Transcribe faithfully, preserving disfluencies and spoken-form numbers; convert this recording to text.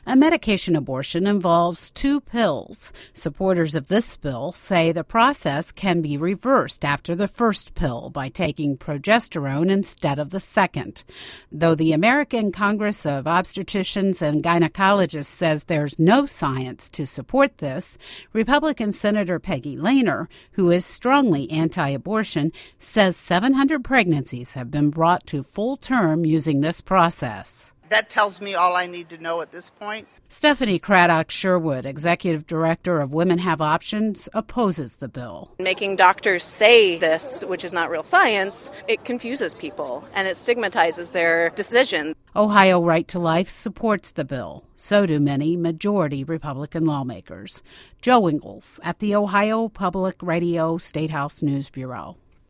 A medication abortion involves two pills. Supporters of this bill say the process can be reversed after the first pill by taking progesterone instead of the second. Though the American Congress of Obstetricians and Gynecologists says there's no science to support this, Republican Senator Peggy Lehner, who is strongly anti-abortion, says seven hundred pregnancies have been brought to full term using this process. That tells me all I need to know at this point. Stephanie Craddock Sherwood, executive director of Women Have Options, opposes the bill. Making doctors say this, which is not real science, it confuses people and it stigmatizes their decision. Ohio Right to Life supports the bill. So do many majority Republican lawmakers. Joe Ingles at the Ohio Public Radio State House News Bureau.